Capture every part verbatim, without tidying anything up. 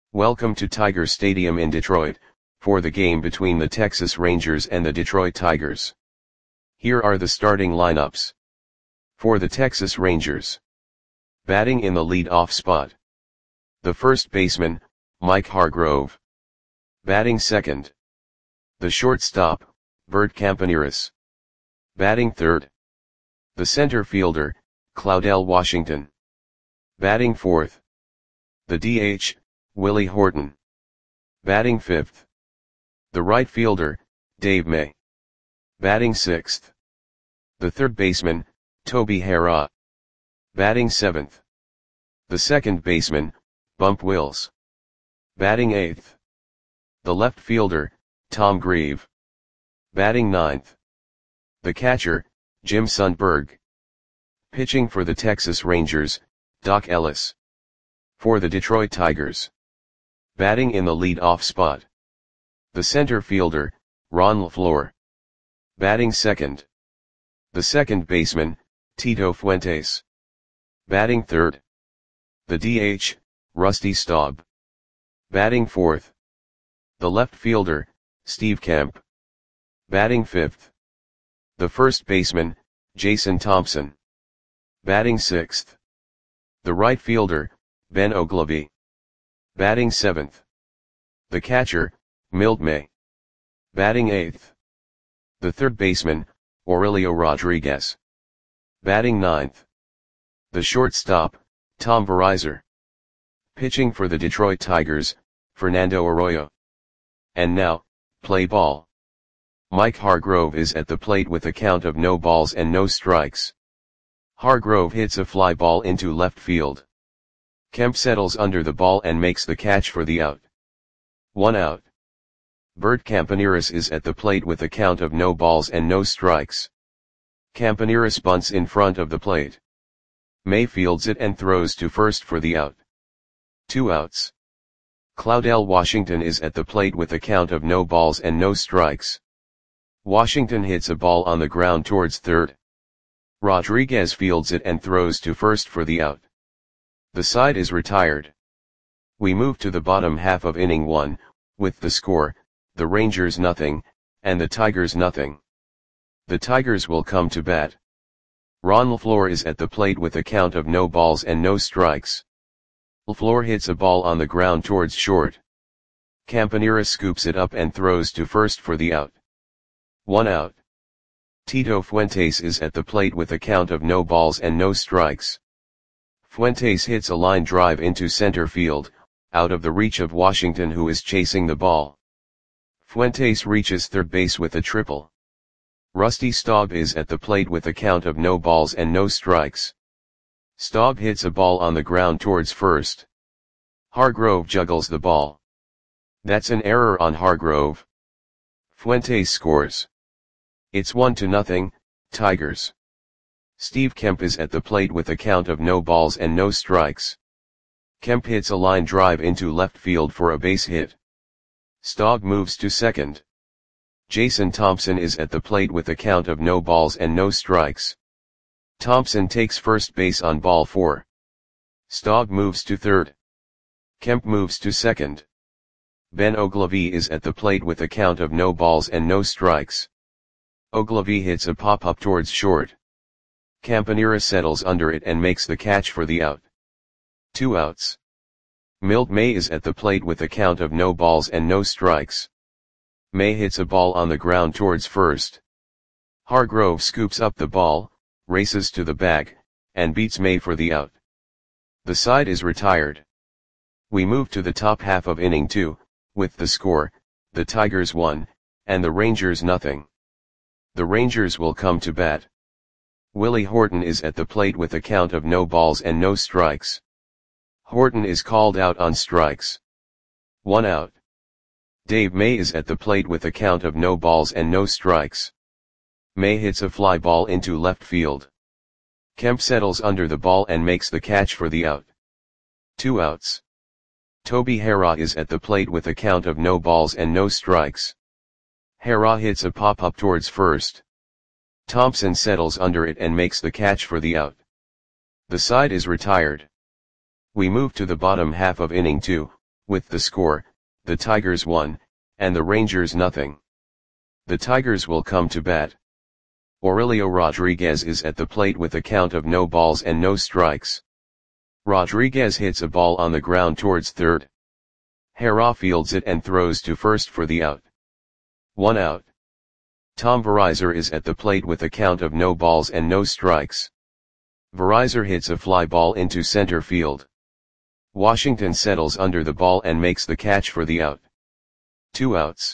Welcome to Tiger Stadium in Detroit, for the game between the Texas Rangers and the Detroit Tigers. Here are the starting lineups. For the Texas Rangers. Batting in the lead-off spot. The first baseman, Mike Hargrove. Batting second. The shortstop, Bert Campaneris. Batting third. The center fielder, Claudell Washington. Batting fourth. The D H, Willie Horton. Batting fifth. The right fielder, Dave May. Batting sixth. The third baseman, Toby Harrah. Batting seventh. The second baseman, Bump Wills. Batting eighth. The left fielder, Tom Grieve. Batting ninth. The catcher, Jim Sundberg. Pitching for the Texas Rangers, Doc Ellis. For the Detroit Tigers. Batting in the lead-off spot. The center fielder, Ron LaFleur. Batting second. The second baseman, Tito Fuentes. Batting third. The D H, Rusty Staub. Batting fourth. The left fielder, Steve Kemp. Batting fifth. The first baseman, Jason Thompson. Batting sixth. The right fielder, Ben Oglivie. Batting seventh. The catcher, Milt May. Batting eighth. The third baseman, Aurelio Rodriguez. Batting ninth. The shortstop, Tom Verizar. Pitching for the Detroit Tigers, Fernando Arroyo. And now, play ball. Mike Hargrove is at the plate with a count of no balls and no strikes. Hargrove hits a fly ball into left field. Kemp settles under the ball and makes the catch for the out. One out. Bert Campaneris is at the plate with a count of no balls and no strikes. Campaneris bunts in front of the plate. May fields it and throws to first for the out. Two outs. Claudell Washington is at the plate with a count of no balls and no strikes. Washington hits a ball on the ground towards third. Rodriguez fields it and throws to first for the out. The side is retired. We move to the bottom half of inning one, with the score, the Rangers nothing, and the Tigers nothing. The Tigers will come to bat. Ron LaFleur is at the plate with a count of no balls and no strikes. LaFleur hits a ball on the ground towards short. Campaneris scoops it up and throws to first for the out. One out. Tito Fuentes is at the plate with a count of no balls and no strikes. Fuentes hits a line drive into center field, out of the reach of Washington, who is chasing the ball. Fuentes reaches third base with a triple. Rusty Staub is at the plate with a count of no balls and no strikes. Staub hits a ball on the ground towards first. Hargrove juggles the ball. That's an error on Hargrove. Fuentes scores. It's one to nothing, Tigers. Steve Kemp is at the plate with a count of no balls and no strikes. Kemp hits a line drive into left field for a base hit. Staub moves to second. Jason Thompson is at the plate with a count of no balls and no strikes. Thompson takes first base on ball four. Staub moves to third. Kemp moves to second. Ben Oglivie is at the plate with a count of no balls and no strikes. Oglivie hits a pop-up towards short. Campaneris settles under it and makes the catch for the out. Two outs. Milt May is at the plate with a count of no balls and no strikes. May hits a ball on the ground towards first. Hargrove scoops up the ball, races to the bag, and beats May for the out. The side is retired. We move to the top half of inning two, with the score, the Tigers one, and the Rangers nothing. The Rangers will come to bat. Willie Horton is at the plate with a count of no balls and no strikes. Horton is called out on strikes. One out. Dave May is at the plate with a count of no balls and no strikes. May hits a fly ball into left field. Kemp settles under the ball and makes the catch for the out. Two outs. Toby Harrah is at the plate with a count of no balls and no strikes. Harrah hits a pop-up towards first. Thompson settles under it and makes the catch for the out. The side is retired. We move to the bottom half of inning two, With the score, the Tigers one, and the Rangers nothing. The Tigers will come to bat. Aurelio Rodriguez is at the plate with a count of no balls and no strikes. Rodriguez hits a ball on the ground towards third. Herrera fields it and throws to first for the out. One out. Tom Verizar is at the plate with a count of no balls and no strikes. Verizar hits a fly ball into center field. Washington settles under the ball and makes the catch for the out. Two outs.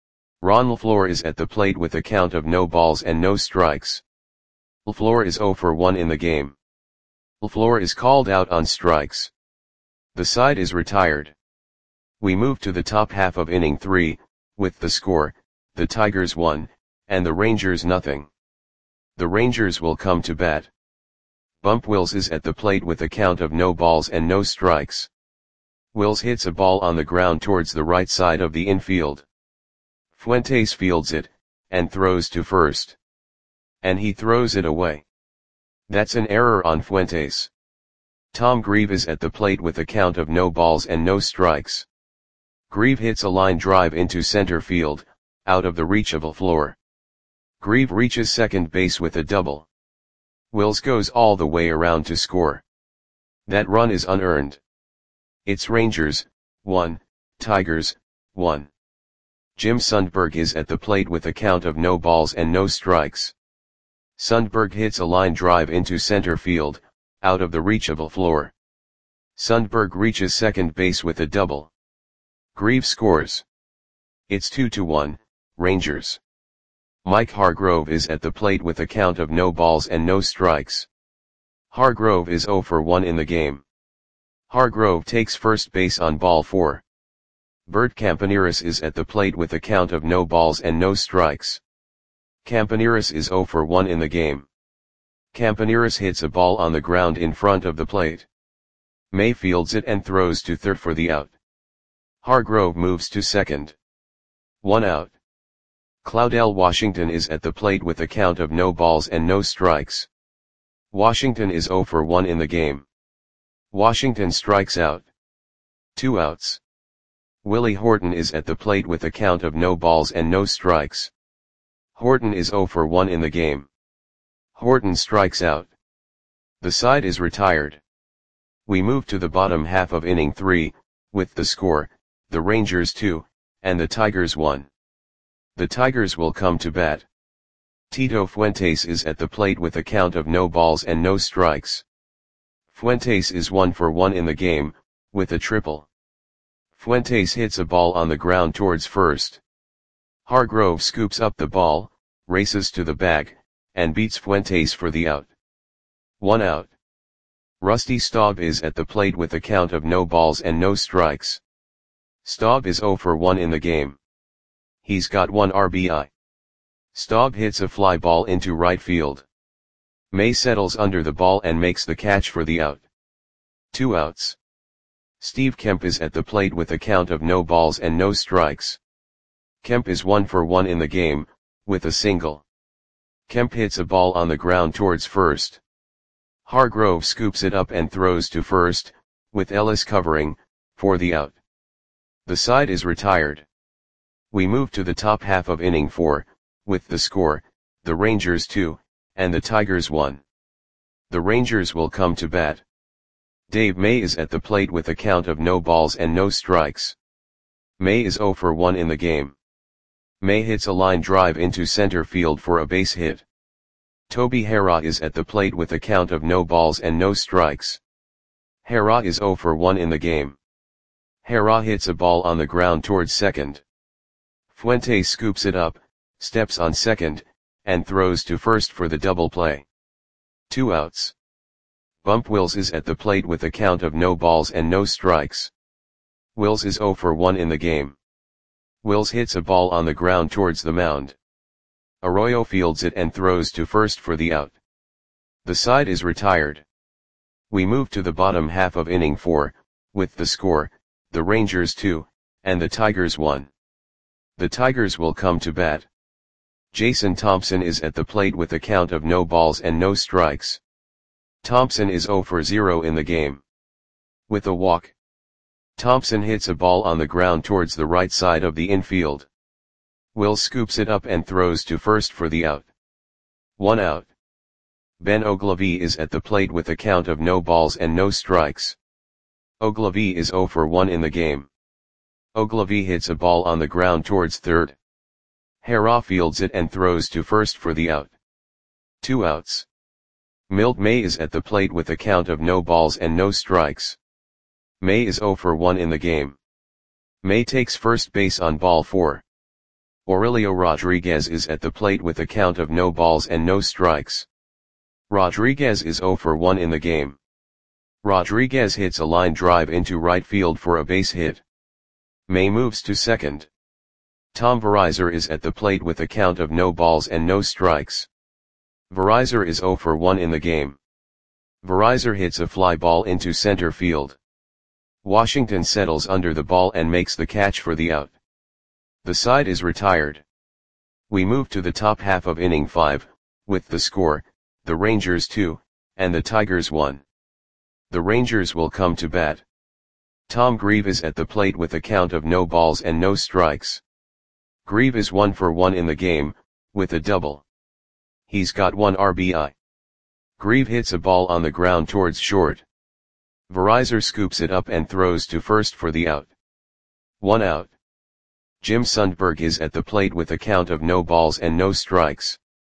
Ron LaFleur is at the plate with a count of no balls and no strikes. LaFleur is zero for one in the game. LaFleur is called out on strikes. The side is retired. We move to the top half of inning three, with the score, the Tigers one, and the Rangers nothing. The Rangers will come to bat. Bump Wills is at the plate with a count of no balls and no strikes. Wills hits a ball on the ground towards the right side of the infield. Fuentes fields it, and throws to first. And he throws it away. That's an error on Fuentes. Tom Grieve is at the plate with a count of no balls and no strikes. Grieve hits a line drive into center field, out of the reach of LaFleur. Grieve reaches second base with a double. Wills goes all the way around to score. That run is unearned. It's Rangers, one, Tigers, one. Jim Sundberg is at the plate with a count of no balls and no strikes. Sundberg hits a line drive into center field, out of the reach of LaFleur. Sundberg reaches second base with a double. Grieve scores. It's two to one, Rangers. Mike Hargrove is at the plate with a count of no balls and no strikes. Hargrove is zero for one in the game. Hargrove takes first base on ball four. Bert Campaneris is at the plate with a count of no balls and no strikes. Campaneris is zero for one in the game. Campaneris hits a ball on the ground in front of the plate. May fields it and throws to third for the out. Hargrove moves to second. One out. Claudel Washington is at the plate with a count of no balls and no strikes. Washington is zero for one in the game. Washington strikes out. Two outs. Willie Horton is at the plate with a count of no balls and no strikes. Horton is zero for one in the game. Horton strikes out. The side is retired. We move to the bottom half of inning three, with the score, the Rangers two, and the Tigers one. The Tigers will come to bat. Tito Fuentes is at the plate with a count of no balls and no strikes. Fuentes is one for one in the game, with a triple. Fuentes hits a ball on the ground towards first. Hargrove scoops up the ball, races to the bag, and beats Fuentes for the out. One out. Rusty Staub is at the plate with a count of no balls and no strikes. Staub is zero for one in the game. He's got one R B I. Staub hits a fly ball into right field. May settles under the ball and makes the catch for the out. Two outs. Steve Kemp is at the plate with a count of no balls and no strikes. Kemp is one for one in the game, with a single. Kemp hits a ball on the ground towards first. Hargrove scoops it up and throws to first, with Ellis covering, for the out. The side is retired. We move to the top half of inning four, with the score, the Rangers two, and the Tigers one. The Rangers will come to bat. Dave May is at the plate with a count of no balls and no strikes. May is zero for one in the game. May hits a line drive into center field for a base hit. Toby Herrera is at the plate with a count of no balls and no strikes. Herrera is zero for one in the game. Herrera hits a ball on the ground towards second. Fuentes scoops it up, steps on second, and throws to first for the double play. Two outs. Bump Wills is at the plate with a count of no balls and no strikes. Wills is zero for one in the game. Wills hits a ball on the ground towards the mound. Arroyo fields it and throws to first for the out. The side is retired. We move to the bottom half of inning four, with the score, the Rangers two, and the Tigers one. The Tigers will come to bat. Jason Thompson is at the plate with a count of no balls and no strikes. Thompson is zero for zero in the game. With a walk. Thompson hits a ball on the ground towards the right side of the infield. Will scoops it up and throws to first for the out. One out. Ben Ogilvy is at the plate with a count of no balls and no strikes. Ogilvy is zero for one in the game. Ogilvy hits a ball on the ground towards third. Hara fields it and throws to first for the out. Two outs. Milt May is at the plate with a count of no balls and no strikes. May is zero for one in the game. May takes first base on ball four. Aurelio Rodriguez is at the plate with a count of no balls and no strikes. Rodriguez is zero for one in the game. Rodriguez hits a line drive into right field for a base hit. May moves to second. Tom Verizor is at the plate with a count of no balls and no strikes. Verizor is zero for one in the game. Verizor hits a fly ball into center field. Washington settles under the ball and makes the catch for the out. The side is retired. We move to the top half of inning five, with the score, the Rangers two, and the Tigers one. The Rangers will come to bat. Tom Grieve is at the plate with a count of no balls and no strikes. Grieve is one for one in the game, with a double. He's got one R B I. Grieve hits a ball on the ground towards short. Verizor scoops it up and throws to first for the out. One out. Jim Sundberg is at the plate with a count of no balls and no strikes.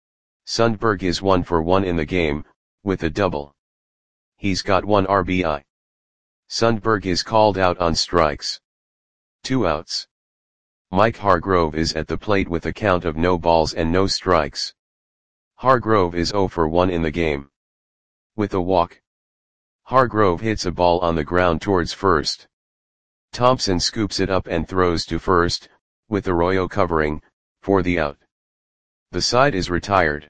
Sundberg is one for one in the game, with a double. He's got one R B I. Sundberg is called out on strikes. Two outs. Mike Hargrove is at the plate with a count of no balls and no strikes. Hargrove is zero for one in the game. With a walk. Hargrove hits a ball on the ground towards first. Thompson scoops it up and throws to first, with Arroyo covering, for the out. The side is retired.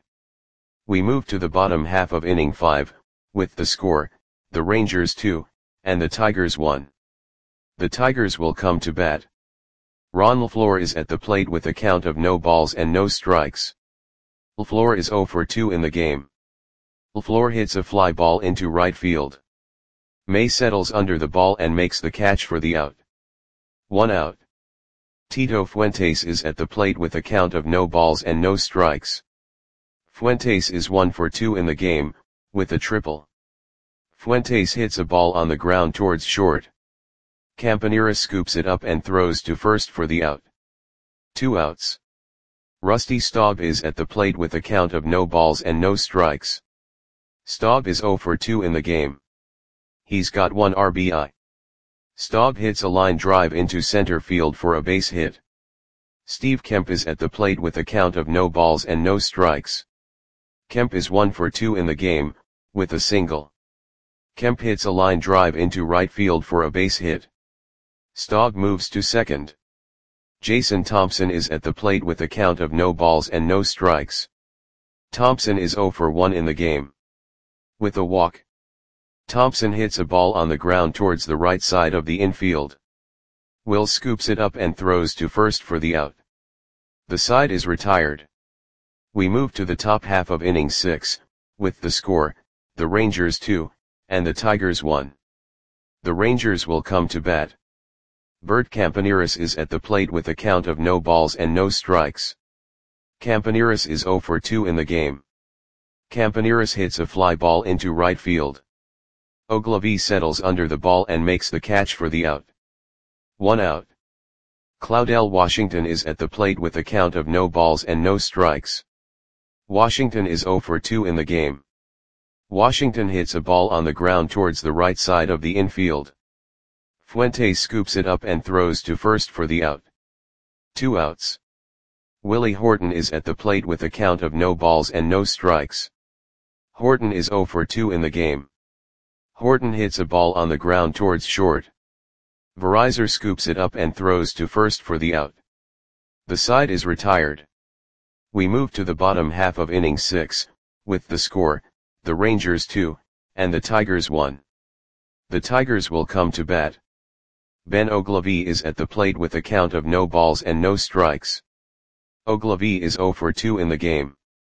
We move to the bottom half of inning five, with the score, the Rangers two, and the Tigers one. The Tigers will come to bat. Ron LaFleur is at the plate with a count of no balls and no strikes. LaFleur is zero for two in the game. LaFleur hits a fly ball into right field. May settles under the ball and makes the catch for the out. One out. Tito Fuentes is at the plate with a count of no balls and no strikes. Fuentes is one for two in the game, with a triple. Fuentes hits a ball on the ground towards short. Campanera scoops it up and throws to first for the out. Two outs. Rusty Staub is at the plate with a count of no balls and no strikes. Staub is zero for two in the game. He's got one R B I. Staub hits a line drive into center field for a base hit. Steve Kemp is at the plate with a count of no balls and no strikes. Kemp is one for two in the game, with a single. Kemp hits a line drive into right field for a base hit. Staub moves to second. Jason Thompson is at the plate with a count of no balls and no strikes. Thompson is zero for one in the game. With a walk. Thompson hits a ball on the ground towards the right side of the infield. Will scoops it up and throws to first for the out. The side is retired. We move to the top half of inning six, with the score, the Rangers two, and the Tigers one. The Rangers will come to bat. Bert Campaneris is at the plate with a count of no balls and no strikes. Campaneris is zero for two in the game. Campaneris hits a fly ball into right field. Ogilvy settles under the ball and makes the catch for the out. One out. Claudel Washington is at the plate with a count of no balls and no strikes. Washington is zero for two in the game. Washington hits a ball on the ground towards the right side of the infield. Fuentes scoops it up and throws to first for the out. Two outs. Willie Horton is at the plate with a count of no balls and no strikes. Horton is zero for two in the game. Horton hits a ball on the ground towards short. Verizor scoops it up and throws to first for the out. The side is retired. We move to the bottom half of inning six, with the score, the Rangers two, and the Tigers one. The Tigers will come to bat. Ben Ogilvy is at the plate with a count of no balls and no strikes. Ogilvy is zero for two in the game.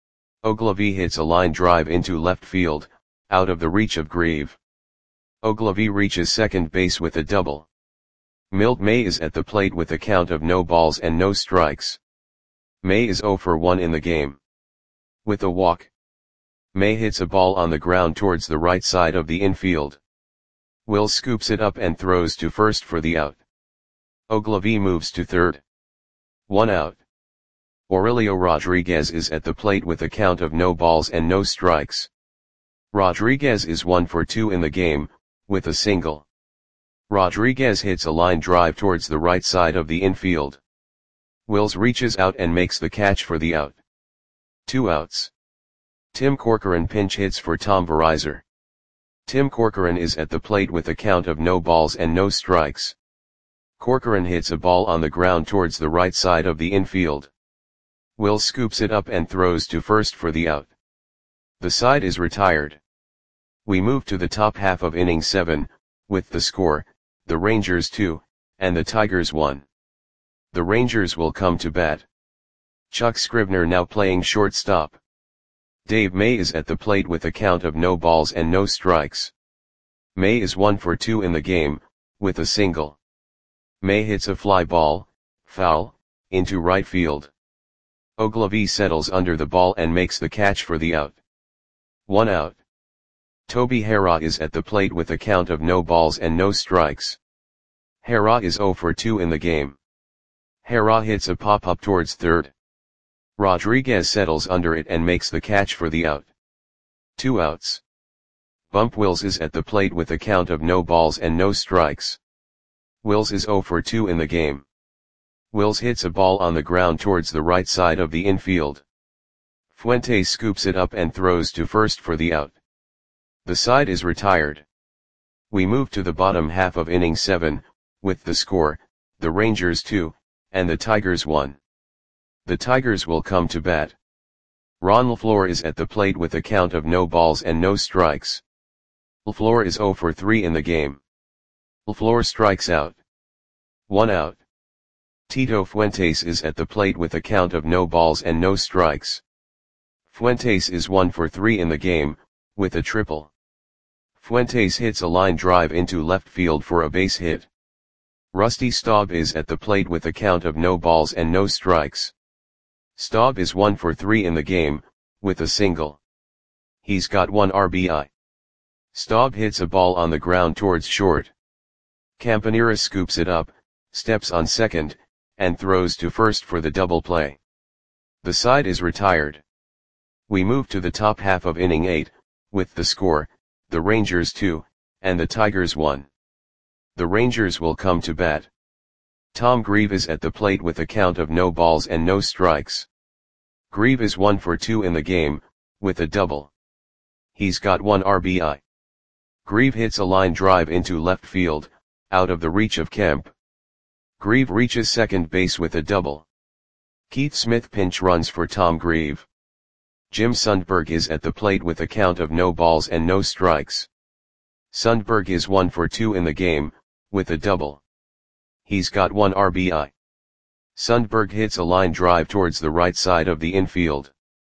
Ogilvy hits a line drive into left field, out of the reach of Grieve. Ogilvy reaches second base with a double. Milt May is at the plate with a count of no balls and no strikes. May is zero for one in the game. With a walk, May hits a ball on the ground towards the right side of the infield. Wills scoops it up and throws to first for the out. Ogilvy moves to third. One out. Aurelio Rodriguez is at the plate with a count of no balls and no strikes. Rodriguez is one for two in the game, with a single. Rodriguez hits a line drive towards the right side of the infield. Wills reaches out and makes the catch for the out. Two outs. Tim Corcoran pinch hits for Tom Verizor. Tim Corcoran is at the plate with a count of no balls and no strikes. Corcoran hits a ball on the ground towards the right side of the infield. Wills scoops it up and throws to first for the out. The side is retired. We move to the top half of inning seven, with the score, the Rangers two, and the Tigers one. The Rangers will come to bat. Chuck Scrivener now playing shortstop. Dave May is at the plate with a count of no balls and no strikes. May is one for two in the game, with a single. May hits a fly ball, foul, into right field. Ogilvy settles under the ball and makes the catch for the out. One out. Toby Harrah is at the plate with a count of no balls and no strikes. Harrah is zero for two in the game. Harrah hits a pop-up towards third. Rodriguez settles under it and makes the catch for the out. Two outs. Bump Wills is at the plate with a count of no balls and no strikes. Wills is zero for two in the game. Wills hits a ball on the ground towards the right side of the infield. Fuentes scoops it up and throws to first for the out. The side is retired. We move to the bottom half of inning seven, with the score, the Rangers two, and the Tigers one. The Tigers will come to bat. Ron LaFleur is at the plate with a count of no balls and no strikes. LaFleur is zero for three in the game. LaFleur strikes out. One out. Tito Fuentes is at the plate with a count of no balls and no strikes. Fuentes is one for three in the game, with a triple. Fuentes hits a line drive into left field for a base hit. Rusty Staub is at the plate with a count of no balls and no strikes. Staub is one for three in the game, with a single. He's got one R B I. Staub hits a ball on the ground towards short. Campaneris scoops it up, steps on second, and throws to first for the double play. The side is retired. We move to the top half of inning eight, with the score, the Rangers two, and the Tigers one. The Rangers will come to bat. Tom Grieve is at the plate with a count of no balls and no strikes. Grieve is one for two in the game, with a double. He's got one R B I. Grieve hits a line drive into left field, out of the reach of Kemp. Grieve reaches second base with a double. Keith Smith pinch runs for Tom Grieve. Jim Sundberg is at the plate with a count of no balls and no strikes. Sundberg is one for two in the game, with a double. He's got one R B I. Sundberg hits a line drive towards the right side of the infield.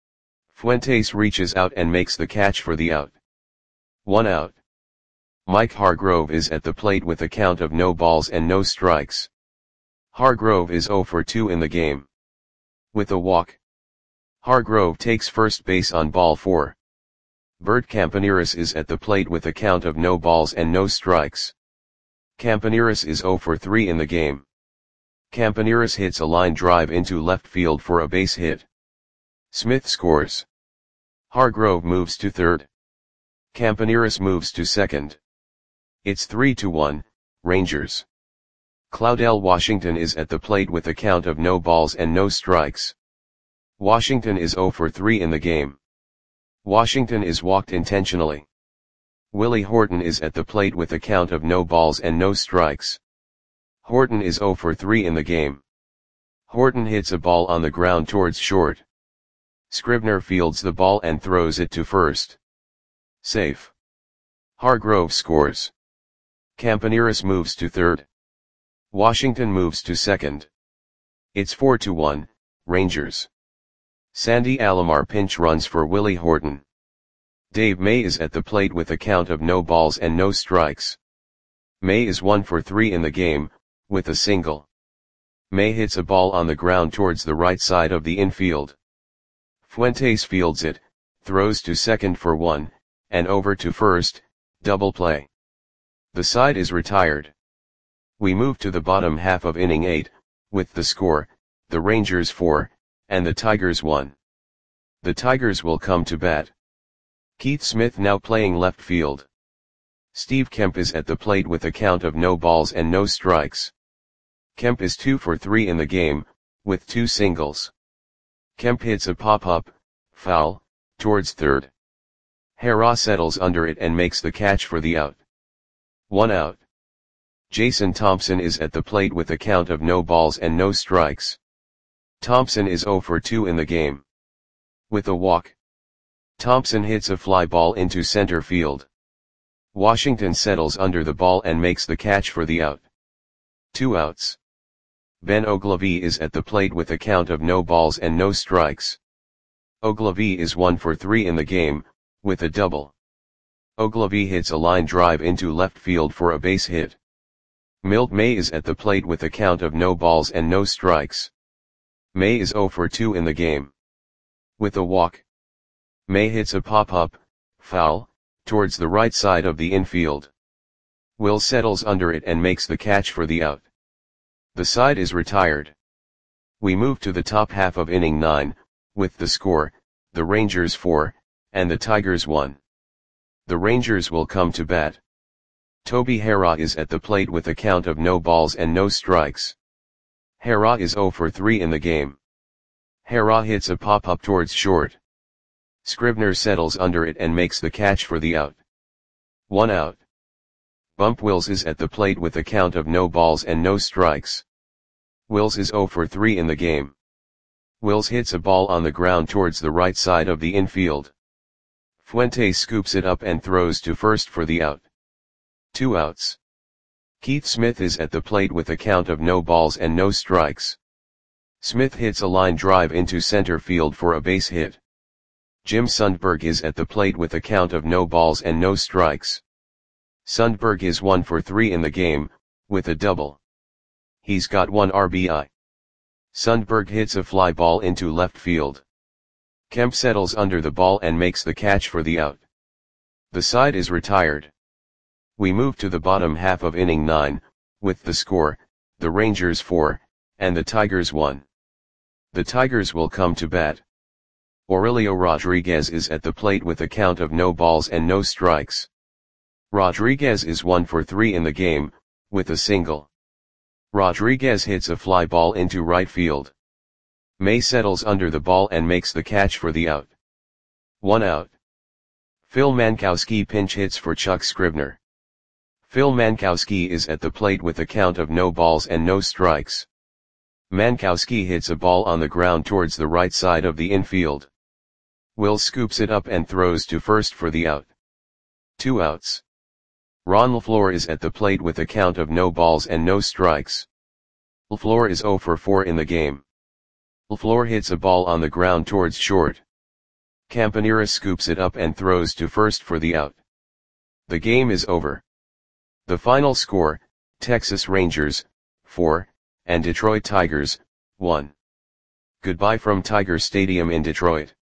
Fuentes reaches out and makes the catch for the out. One out. Mike Hargrove is at the plate with a count of no balls and no strikes. Hargrove is zero for two in the game. With a walk, Hargrove takes first base on ball four. Bert Campaneris is at the plate with a count of no balls and no strikes. Campaneris is zero for three in the game. Campaneris hits a line drive into left field for a base hit. Smith scores. Hargrove moves to third. Campaneris moves to second. It's three to one, Rangers. Claudell Washington is at the plate with a count of no balls and no strikes. Washington is zero for three in the game. Washington is walked intentionally. Willie Horton is at the plate with a count of no balls and no strikes. Horton is zero for three in the game. Horton hits a ball on the ground towards short. Scrivener fields the ball and throws it to first. Safe. Hargrove scores. Campaneris moves to third. Washington moves to second. It's four to one, Rangers. Sandy Alomar pinch runs for Willie Horton. Dave May is at the plate with a count of no balls and no strikes. May is one for three in the game, with a single. May hits a ball on the ground towards the right side of the infield. Fuentes fields it, throws to second for one, and over to first, double play. The side is retired. We move to the bottom half of inning eight, with the score, the Rangers four, and the Tigers one. The Tigers will come to bat. Keith Smith now playing left field. Steve Kemp is at the plate with a count of no balls and no strikes. Kemp is two for three in the game, with two singles. Kemp hits a pop-up, foul, towards third. Hara settles under it and makes the catch for the out. One out. Jason Thompson is at the plate with a count of no balls and no strikes. Thompson is zero for two in the game. With a walk. Thompson hits a fly ball into center field. Washington settles under the ball and makes the catch for the out. Two outs. Ben Ogilvie is at the plate with a count of no balls and no strikes. Ogilvie is one for three in the game, with a double. Ogilvie hits a line drive into left field for a base hit. Milt May is at the plate with a count of no balls and no strikes. May is zero for two in the game. With a walk. May hits a pop-up, foul, towards the right side of the infield. Will settles under it and makes the catch for the out. The side is retired. We move to the top half of inning nine, with the score, the Rangers four, and the Tigers one. The Rangers will come to bat. Toby Hara is at the plate with a count of no balls and no strikes. Hara is zero for three in the game. Hara hits a pop-up towards short. Scribner settles under it and makes the catch for the out. One out. Bump Wills is at the plate with a count of no balls and no strikes. Wills is zero for three in the game. Wills hits a ball on the ground towards the right side of the infield. Fuentes scoops it up and throws to first for the out. Two outs. Keith Smith is at the plate with a count of no balls and no strikes. Smith hits a line drive into center field for a base hit. Jim Sundberg is at the plate with a count of no balls and no strikes. Sundberg is one for three in the game, with a double. He's got one R B I. Sundberg hits a fly ball into left field. Kemp settles under the ball and makes the catch for the out. The side is retired. We move to the bottom half of inning nine, with the score, the Rangers four, and the Tigers one. The Tigers will come to bat. Aurelio Rodriguez is at the plate with a count of no balls and no strikes. Rodriguez is one for three in the game, with a single. Rodriguez hits a fly ball into right field. May settles under the ball and makes the catch for the out. One out. Phil Mankowski pinch hits for Chuck Scribner. Phil Mankowski is at the plate with a count of no balls and no strikes. Mankowski hits a ball on the ground towards the right side of the infield. Will scoops it up and throws to first for the out. Two outs. Ron LaFleur is at the plate with a count of no balls and no strikes. LaFleur is zero for four in the game. LaFleur hits a ball on the ground towards short. Campanera scoops it up and throws to first for the out. The game is over. The final score, Texas Rangers, four, and Detroit Tigers, one. Goodbye from Tiger Stadium in Detroit.